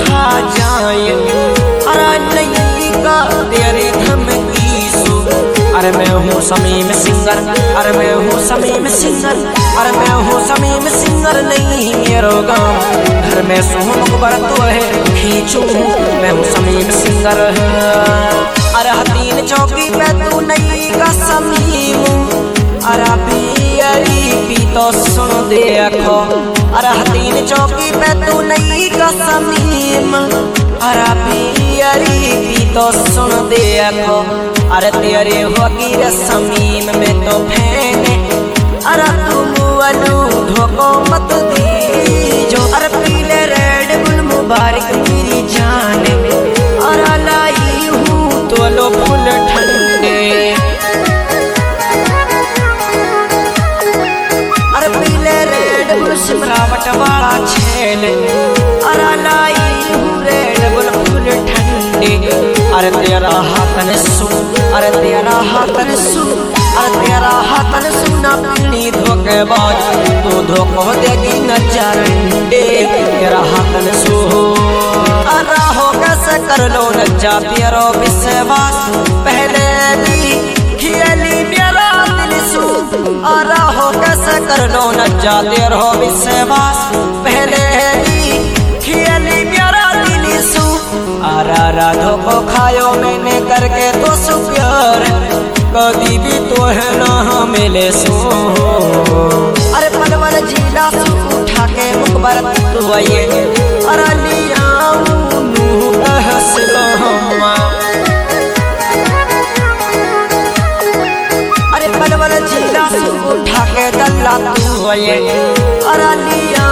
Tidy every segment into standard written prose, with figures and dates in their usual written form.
खा जाए। अरे नहीं का तेरी धमकी सु। अरे मैं हूँ समीम सिंगर, अरे मैं हूँ समीम सिंगर, अरे मैं हूँ समीम सिंगर नहीं मेरो गाँव घर में सोहम बर तो है खींचू मैं हूँ समीम सिंगर। अरे हतीन चौकी पे तू नहीं का समीम, अरे पियरी पी तो सुन देखो। अरे हतीन चौकी पे तू नहीं का समीम, अरे पियरी पी तो सुन देखो। अरे तेरे वकीर समीम में तो फैने, अरे तुम अलू धोखो मत दी जो। अरे पीले रेड बुल मुबारक मेरी जान, अरे लाई हूँ तो लो फूल ठंडे। अरे पीले रेड बुल सिमरावट वाला छेल, अरे लाई हूँ रेड बुल फूल ठंडे। अरे तेरा हाथन सु, अरे तेरा हाथन सु, अरे तेरा हाथन सुना पीनी धोखेबाज तू धोखो देगी न चरंडे। तेरा हाथन सु अरे हो कैसे कर लो न जा तेरो विश्वास पहले भी खियली मेरा दिल सु। अरे हो कैसे कर लो न जा तेरो विश्वास पहले भी खियली मेरा दिल सु। अरे राधो को खायो मैंने करके तो सु प्यार कभी भी तो है ना मिले सो। अरे पलवल जिला सु उठा के मुकबर तू आइए, अरे लिया अरे पलवल जिला सु उठा के दल्ला तू आइए, अरे लिया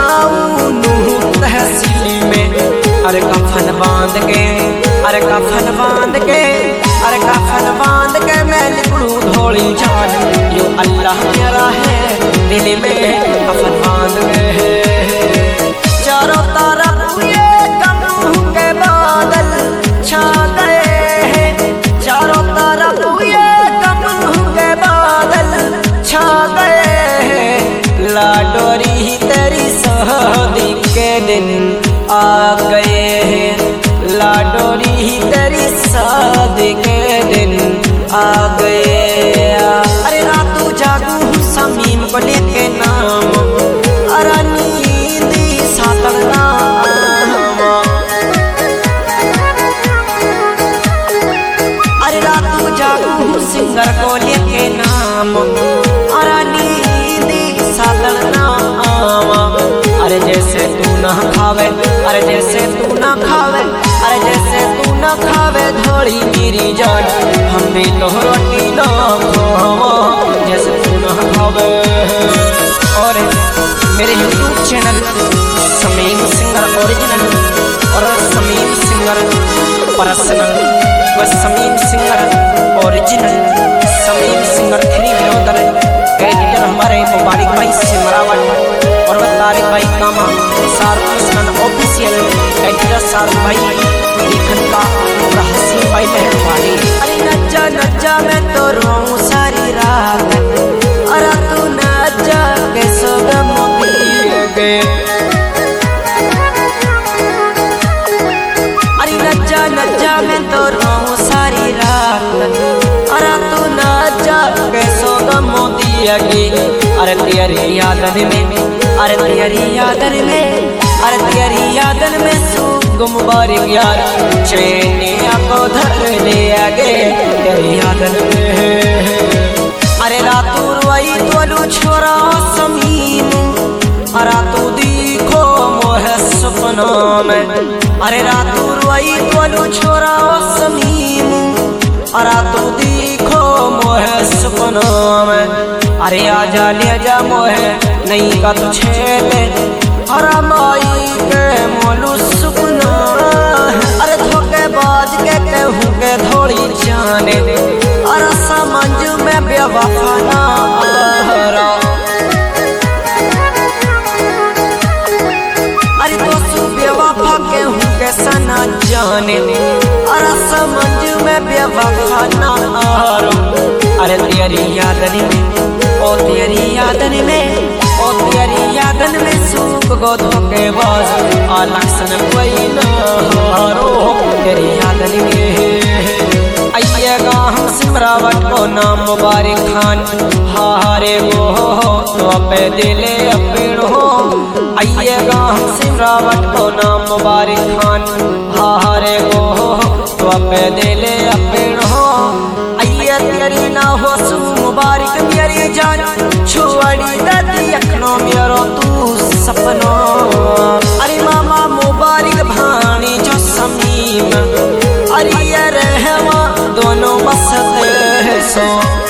तहसील में। अरे कफन बांध के, अरे कफन बांध के, अरे कफन बांध के मैं निकलूं धोली जान जो अल्लाह मेरा है दिल में कफन बांध के। चारों तरफ ये गम के बादल छा गए हैं, चारों तरफ ये गम के बादल छा गए हैं। लाडोरी तेरी शादी के दिन आ गए हैं, लाडोरी तेरी शादी के दिन आ गए। अरे रातू जागू समीम को लेके नाम, अरे नींदी सातरना। अरे रातू जागू सिंगर को लेके नाम, अरे नींदी सातरना। अरे जैसे तू ना खावे, अरे जैसे तू ना खावे, अरे जैसे तू ना खावे धोड़ी मेरी जान हम भी तो रोटी ना खावा जैसे तू ना खावे। और मेरे YouTube channel Samim singer original और समीम सिंगर पर्सनल व Samim singer original, Samim singer 3 brother editor हमारे मुबारक भाई सिमरावट और तारिक भाई कामा, शाहरुख खान ऑफिशियल एडिटर शाहरुख भाई लेखन का और हसीन भाई मेहरबानी। अरे नज्जा नज्जा मैं तो रोऊं सारी रात, अरे तू नज्जा के सोगम दिए गए। अरे नज्जा नज्जा मैं तो रोऊं सारी रात, अरे तू नज्जा के सोगम दिए गए। अरे तेरी यादन में, अरे तेरी यादन में, अरे तेरी यादन में सूख मुबारक यार चैनिया को धर ले आगे तेरी यादन में। अरे रातू रुआई तोलू छोरा समीम, अरे तू देखो मोह सपना में। अरे रातू रुआई तोलू छोरा समीम, अरे तू देखो मोह सपना में। अरे आजा ले जा मोहे नहीं का तो छेले, अरे माई के मोलू सुपना। अरे धोखेबाज के कहूँ के थोड़ी जाने, अरे समझ में बेवफा ना आरा। अरे दोस्तों बेवफा कहूँ के सना जाने, अरे समझ में बेवफा ना आरा। अरे तेरी यादन में, ओ तेरी यादन में, ओ तेरी यादन में सूख गो धोखेबाज आलक्ष्ण कोई ना। को नाम मुबारक खान हारे वो तो पे दिले अपनो आइएगा हम सिमरावत को नाम मुबारक खान हारे वो तो पे दिले अपनो आइए तेरी ना हो सु मुबारक मेरी जान छुआड़ी दादी अखनो मेरो तू सपनो अरे मामा मुबारक भाणी जो समीम अरे ये रहवा दोनों मस्त सो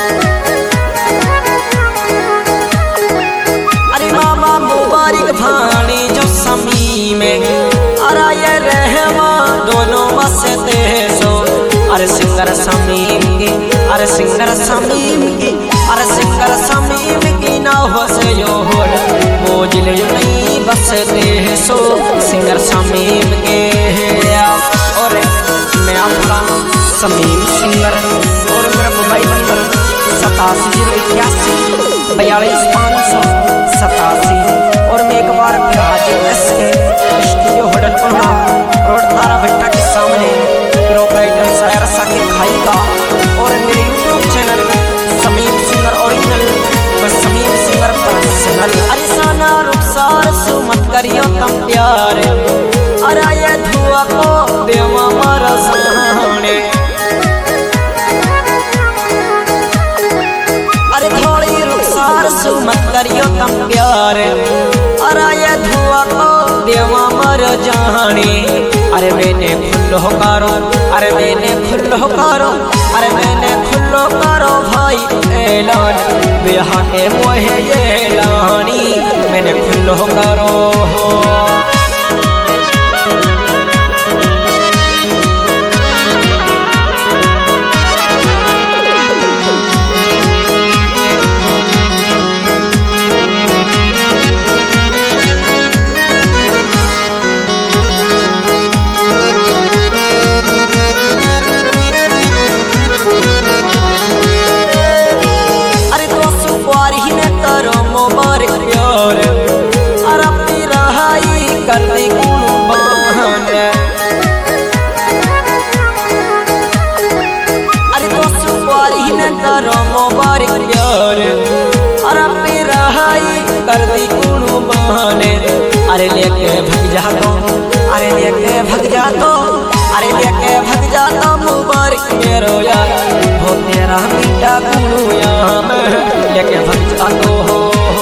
अरे मामा मुबारक भाणी जो समी में अरे ये रहवा दोनों मस्त सो अरे सिंगर समीम की अरे सिंगर समीम की अरे सिंगर समीम की ना हो से जो हो मोजले नहीं बसते सो सिंगर समीम के और मैं आपका समीम सिंगर और मेरा मोबाइल नंबर 870142 और मैं एक बार फिर हाजिर SK स्टूडियो होटल पढ़ा रोड तारा भट्टा के सामने प्रोपराइटर शायर साकिब भाई का और मेरे YouTube channel Samim singer original व समीम सिंगर पर्सनल अरे साना रुखसार सु मत करियो तुम प्यार अरे ये धुआ को देवा मारा सामने अरे थोड़ी रुखसार सु मत करियो तुम प्यार अरे ये धुआ को देवा मर जाने अरे मैंने खुल्लो करो अरे मैंने खुल्लो करो अरे मैंने खुल्लो करो भाई ऐलान बिहाने मोहे ये लानी मैंने खुल्लो करो अरे लेके भग जा तो अरे लेके भग जा तो अरे लेके भग जा तो मुबारक मेरो यार हो तेरा मीठा गुरु यहाँ में लेके भग जा तो हो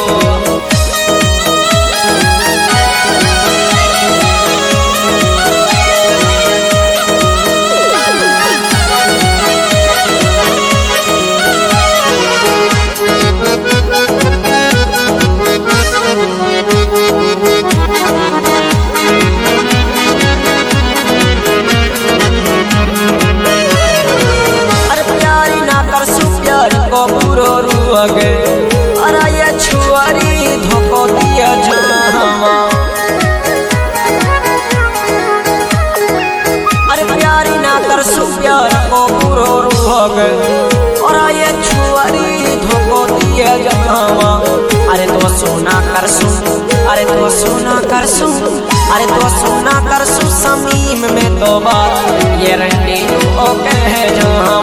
अरे ये छुआरी धोको दिया जावा अरे प्यारी ना कर सु प्यार को पूरो रूह और ये छुआरी धोको दिया जावा अरे तो सोना कर सु अरे तो सोना कर सु अरे तो सोना कर सु समीम में तो बात ये रंडी ओ कह जहाँ